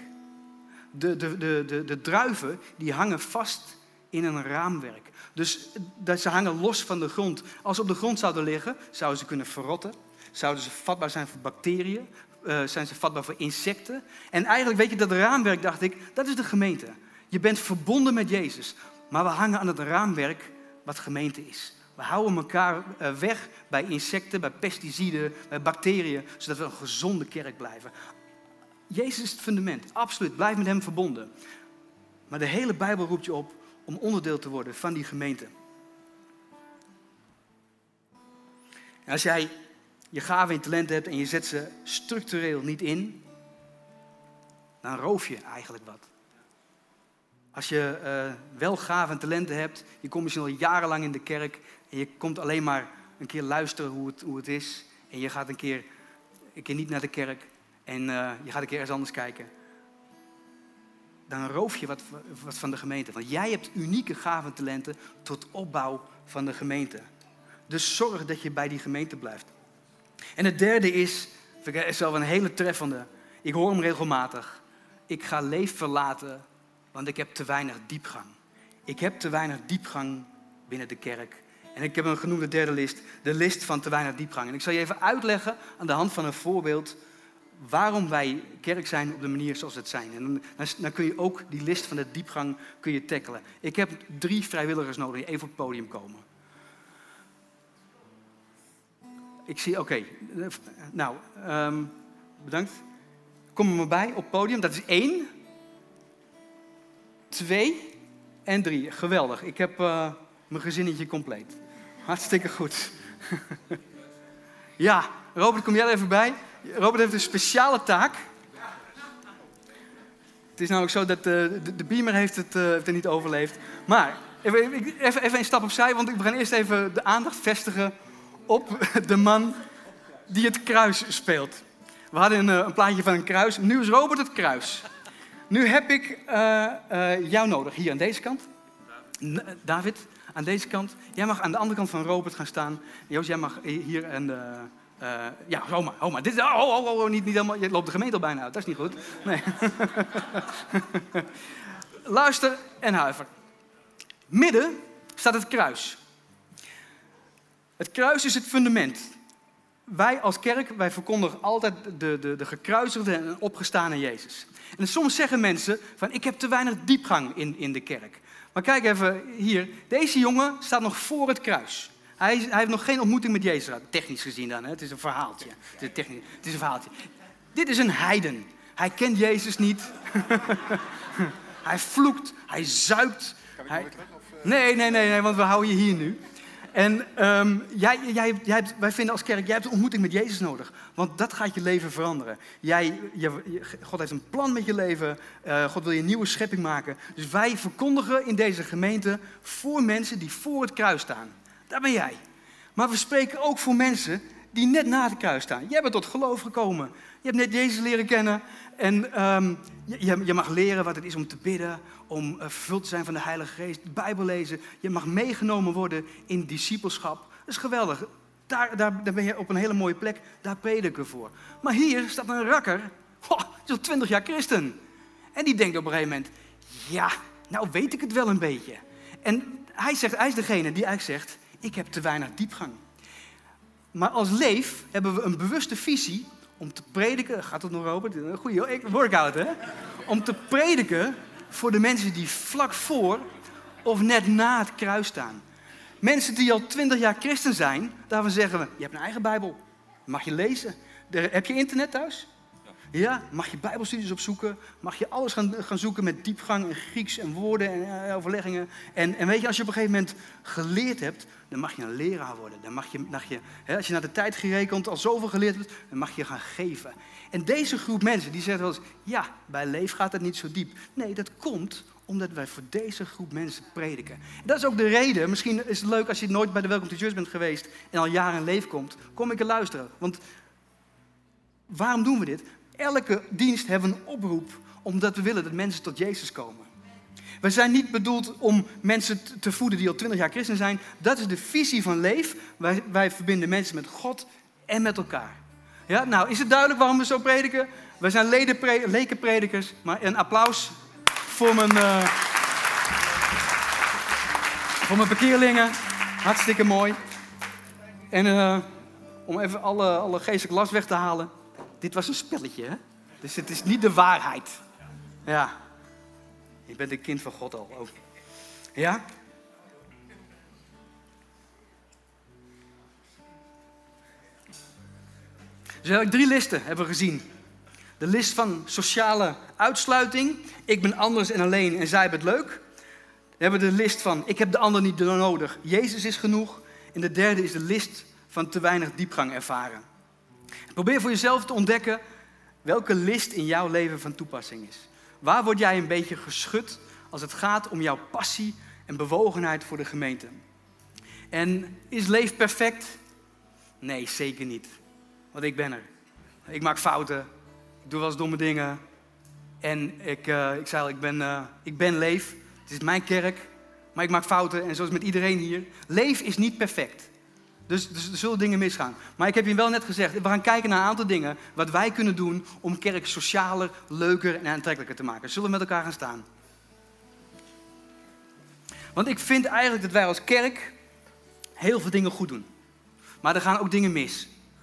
De druiven, die hangen vast in een raamwerk. Dus ze hangen los van de grond. Als ze op de grond zouden liggen, zouden ze kunnen verrotten. Zouden ze vatbaar zijn voor bacteriën. Zijn ze vatbaar voor insecten. En eigenlijk weet je, dat raamwerk, dacht ik, dat is de gemeente. Je bent verbonden met Jezus. Maar we hangen aan het raamwerk wat gemeente is. We houden elkaar weg bij insecten, bij pesticiden, bij bacteriën. Zodat we een gezonde kerk blijven. Jezus is het fundament. Absoluut, blijf met hem verbonden. Maar de hele Bijbel roept je op om onderdeel te worden van die gemeente. En als jij je gaven en talenten hebt en je zet ze structureel niet in, dan roof je eigenlijk wat. Als je wel gaven en talenten hebt, je komt misschien al jarenlang in de kerk en je komt alleen maar een keer luisteren hoe het is en je gaat een keer niet naar de kerk en je gaat een keer ergens anders kijken. Dan roof je wat van de gemeente. Want jij hebt unieke gaven en talenten tot opbouw van de gemeente. Dus zorg dat je bij die gemeente blijft. En het derde is zelf een hele treffende. Ik hoor hem regelmatig. Ik ga Leef verlaten, want ik heb te weinig diepgang. Ik heb te weinig diepgang binnen de kerk. En ik heb een genoemde derde list. De list van te weinig diepgang. En ik zal je even uitleggen aan de hand van een voorbeeld waarom wij kerk zijn op de manier zoals het zijn. En dan kun je ook die list van de diepgang kun je tackelen. Ik heb 3 vrijwilligers nodig die even op het podium komen. Ik zie, oké. Nou, bedankt. Kom er maar bij op het podium. Dat is 1, 2 en 3. Geweldig. Ik heb mijn gezinnetje compleet. Hartstikke goed. Ja, Robert, kom jij er even bij? Robert heeft een speciale taak. Het is namelijk zo dat de beamer heeft het niet overleefd. Maar even een stap opzij, want we gaan eerst even de aandacht vestigen op de man die het kruis speelt. We hadden een plaatje van een kruis. Nu is Robert het kruis. Nu heb ik jou nodig. Hier aan deze kant. David, aan deze kant. Jij mag aan de andere kant van Robert gaan staan. Joost, jij mag hier en... ja, Roma. Dit is, niet helemaal, je loopt de gemeente al bijna uit. Dat is niet goed. Nee. Luister en huiver. Midden staat het kruis. Het kruis is het fundament. Wij als kerk, wij verkondigen altijd de gekruisigde en opgestane Jezus. En soms zeggen mensen van, ik heb te weinig diepgang in de kerk. Maar kijk even hier. Deze jongen staat nog voor het kruis. Hij heeft nog geen ontmoeting met Jezus gehad. Technisch gezien dan, hè? Het is een verhaaltje. Het is een verhaaltje. Dit is een heiden. Hij kent Jezus niet. Hij vloekt, hij zuipt. Nee, want we houden je hier nu. En wij vinden als kerk, jij hebt een ontmoeting met Jezus nodig. Want dat gaat je leven veranderen. God heeft een plan met je leven. God wil je een nieuwe schepping maken. Dus wij verkondigen in deze gemeente voor mensen die voor het kruis staan. Daar ben jij. Maar we spreken ook voor mensen die net na het kruis staan. Jij bent tot geloof gekomen. Je hebt net Jezus leren kennen. En je mag leren wat het is om te bidden. Om vervuld te zijn van de Heilige Geest. De Bijbel lezen. Je mag meegenomen worden in discipelschap. Dat is geweldig. Daar ben je op een hele mooie plek. Daar prediken we voor. Maar hier staat een rakker. Die is al 20 jaar christen. En die denkt op een gegeven moment. Ja, nou weet ik het wel een beetje. En hij is degene die eigenlijk zegt. Ik heb te weinig diepgang. Maar als Leef hebben we een bewuste visie om te prediken. Gaat het nog, Robert? Een goede workout, hè? Om te prediken voor de mensen die vlak voor of net na het kruis staan. Mensen die al 20 jaar christen zijn, daarvan zeggen we, je hebt een eigen Bijbel. Mag je lezen. Heb je internet thuis? Ja, mag je Bijbelstudies opzoeken. Mag je alles gaan zoeken met diepgang en Grieks en woorden en overleggingen. En weet je, als je op een gegeven moment geleerd hebt, dan mag je een leraar worden. Dan mag je als je naar de tijd gerekend al zoveel geleerd hebt, dan mag je gaan geven. En deze groep mensen, die zegt wel eens, ja, bij Leef gaat het niet zo diep. Nee, dat komt omdat wij voor deze groep mensen prediken. En dat is ook de reden, misschien is het leuk als je nooit bij de Welcome to Church bent geweest en al jaren in Leef komt, kom ik er luisteren. Want waarom doen we dit? Elke dienst hebben we een oproep, omdat we willen dat mensen tot Jezus komen. We zijn niet bedoeld om mensen te voeden die al 20 jaar christen zijn. Dat is de visie van Leef. Wij verbinden mensen met God en met elkaar. Ja, nou, is het duidelijk waarom we zo prediken? We zijn lekenpredikers, maar een applaus voor mijn bekeerlingen. Hartstikke mooi. En om even alle geestelijke last weg te halen. Dit was een spelletje, hè? Dus het is niet de waarheid. Ja. Je bent een kind van God al ook. Ja? Dus eigenlijk 3 listen hebben we gezien. De list van sociale uitsluiting. Ik ben anders en alleen en zij hebben het leuk. Dan hebben we de list van ik heb de ander niet nodig. Jezus is genoeg. En de derde is de list van te weinig diepgang ervaren. Probeer voor jezelf te ontdekken welke list in jouw leven van toepassing is. Waar word jij een beetje geschud als het gaat om jouw passie en bewogenheid voor de gemeente? En is Leef perfect? Nee, zeker niet. Want ik ben er. Ik maak fouten. Ik doe wel eens domme dingen. En ik zei al, ik ben Leef. Het is mijn kerk. Maar ik maak fouten en zoals met iedereen hier. Leef is niet perfect. Dus er zullen dingen misgaan. Maar ik heb je wel net gezegd, we gaan kijken naar een aantal dingen wat wij kunnen doen om kerk socialer, leuker en aantrekkelijker te maken. Zullen we met elkaar gaan staan? Want ik vind eigenlijk dat wij als kerk heel veel dingen goed doen. Maar er gaan ook dingen mis.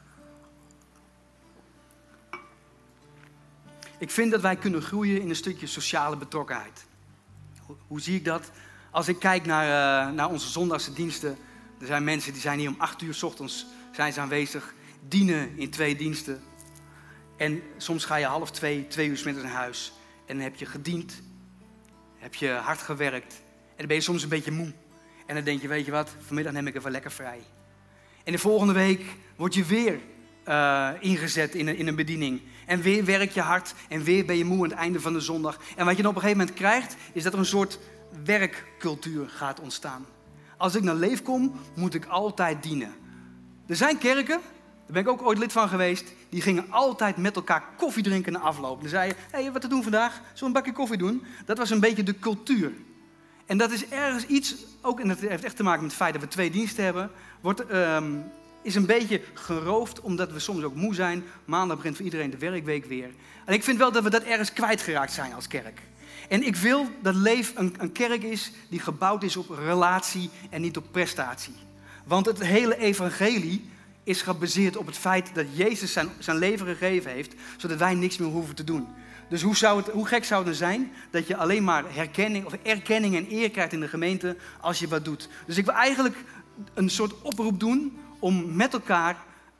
Ik vind dat wij kunnen groeien in een stukje sociale betrokkenheid. Hoe zie ik dat? Als ik kijk naar onze zondagse diensten. Er zijn mensen die zijn hier om 8 uur 's ochtends zijn ze aanwezig. Dienen in 2 diensten. En soms ga je 1:30, 2 uur 's middags naar huis. En dan heb je gediend. Heb je hard gewerkt. En dan ben je soms een beetje moe. En dan denk je, weet je wat, vanmiddag neem ik even lekker vrij. En de volgende week word je weer ingezet in een bediening. En weer werk je hard en weer ben je moe aan het einde van de zondag. En wat je dan op een gegeven moment krijgt, is dat er een soort werkcultuur gaat ontstaan. Als ik naar Leef kom, moet ik altijd dienen. Er zijn kerken, daar ben ik ook ooit lid van geweest, die gingen altijd met elkaar koffie drinken na afloop. Dan zei je, hey, wat te doen vandaag? Zullen we een bakje koffie doen? Dat was een beetje de cultuur. En dat is ergens iets, ook, en dat heeft echt te maken met het feit dat we 2 diensten hebben, is een beetje geroofd, omdat we soms ook moe zijn. Maandag begint voor iedereen de werkweek weer. En ik vind wel dat we dat ergens kwijtgeraakt zijn als kerk. En ik wil dat Leef een kerk is die gebouwd is op relatie en niet op prestatie. Want het hele evangelie is gebaseerd op het feit dat Jezus zijn leven gegeven heeft, zodat wij niks meer hoeven te doen. Dus hoe gek zou het zijn dat je alleen maar erkenning en eer krijgt in de gemeente als je wat doet. Dus ik wil eigenlijk een soort oproep doen om met elkaar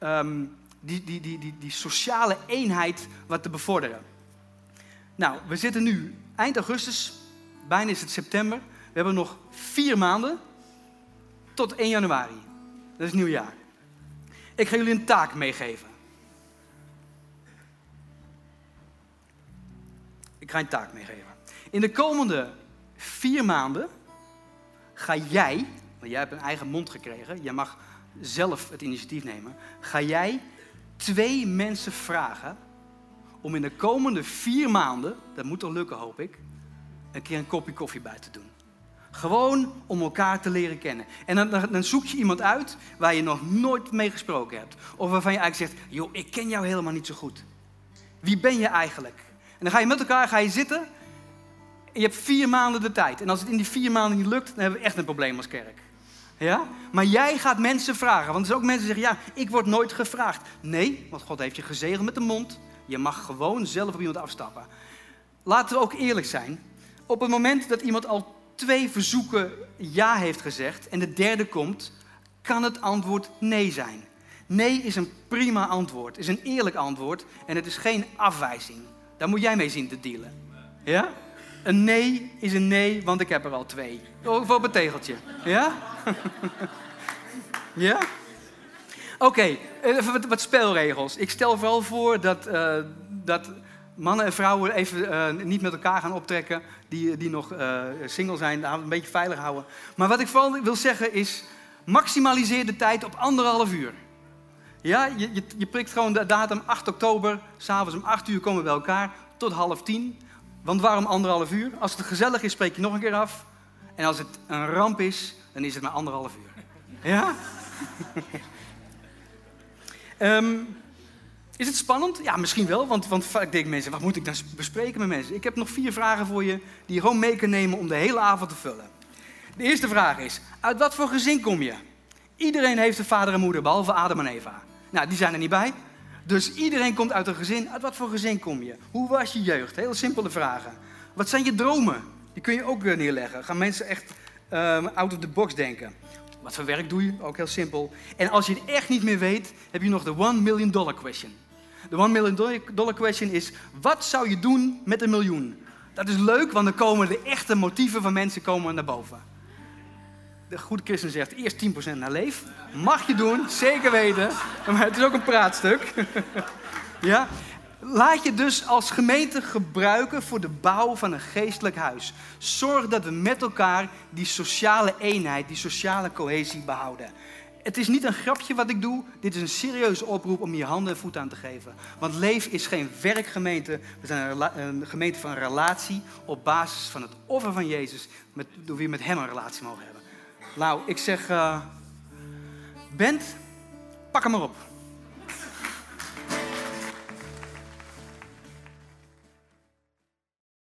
die sociale eenheid wat te bevorderen. Nou, we zitten nu eind augustus, bijna is het september. We hebben nog 4 maanden tot 1 januari. Dat is nieuwjaar. Ik ga jullie een taak meegeven. In de komende 4 maanden ga jij, want jij hebt een eigen mond gekregen, jij mag zelf het initiatief nemen, ga jij 2 mensen vragen om in de komende 4 maanden, dat moet toch lukken hoop ik, een keer een kopje koffie bij te doen. Gewoon om elkaar te leren kennen. En dan zoek je iemand uit waar je nog nooit mee gesproken hebt. Of waarvan je eigenlijk zegt, joh, ik ken jou helemaal niet zo goed. Wie ben je eigenlijk? En dan ga je met elkaar zitten en je hebt 4 maanden de tijd. En als het in die 4 maanden niet lukt, dan hebben we echt een probleem als kerk. Ja? Maar jij gaat mensen vragen. Want er zijn ook mensen die zeggen, ja, ik word nooit gevraagd. Nee, want God heeft je gezegend met de mond. Je mag gewoon zelf op iemand afstappen. Laten we ook eerlijk zijn. Op het moment dat iemand al 2 verzoeken ja heeft gezegd en de 3e komt, kan het antwoord nee zijn. Nee is een prima antwoord, is een eerlijk antwoord en het is geen afwijzing. Daar moet jij mee zien te dealen. Ja? Een nee is een nee, want ik heb er al 2. Of op een tegeltje. Ja? Ja? Oké, even wat spelregels. Ik stel vooral voor dat mannen en vrouwen even niet met elkaar gaan optrekken die nog single zijn. Daar een beetje veilig houden. Maar wat ik vooral wil zeggen is, maximaliseer de tijd op 1,5 uur. Ja, je prikt gewoon de datum 8 oktober, s'avonds om 8 uur komen we bij elkaar, tot 9:30. Want waarom 1,5 uur? Als het gezellig is, spreek je nog een keer af. En als het een ramp is, dan is het maar 1,5 uur. Ja? Is het spannend? Ja, misschien wel. Want vaak denken mensen, wat moet ik dan bespreken met mensen? Ik heb nog 4 vragen voor je die je gewoon mee kan nemen om de hele avond te vullen. De eerste vraag is, uit wat voor gezin kom je? Iedereen heeft een vader en moeder, behalve Adam en Eva. Nou, die zijn er niet bij. Dus iedereen komt uit een gezin. Uit wat voor gezin kom je? Hoe was je jeugd? Hele simpele vragen. Wat zijn je dromen? Die kun je ook neerleggen. Gaan mensen echt out of the box denken. Wat voor werk doe je? Ook heel simpel. En als je het echt niet meer weet, heb je nog de $1 million question. De $1 million question is, wat zou je doen met $1 miljoen? Dat is leuk, want dan komen de echte motieven van mensen naar boven. De goede christen zegt, eerst 10% naar Leef. Mag je doen, zeker weten. Maar het is ook een praatstuk. Ja? Laat je dus als gemeente gebruiken voor de bouw van een geestelijk huis. Zorg dat we met elkaar die sociale eenheid, die sociale cohesie behouden. Het is niet een grapje wat ik doe. Dit is een serieuze oproep om je handen en voeten aan te geven. Want Leef is geen werkgemeente. We zijn een gemeente van relatie op basis van het offer van Jezus. Door wie we met hem een relatie mogen hebben. Nou, ik zeg, bent, pak hem maar op.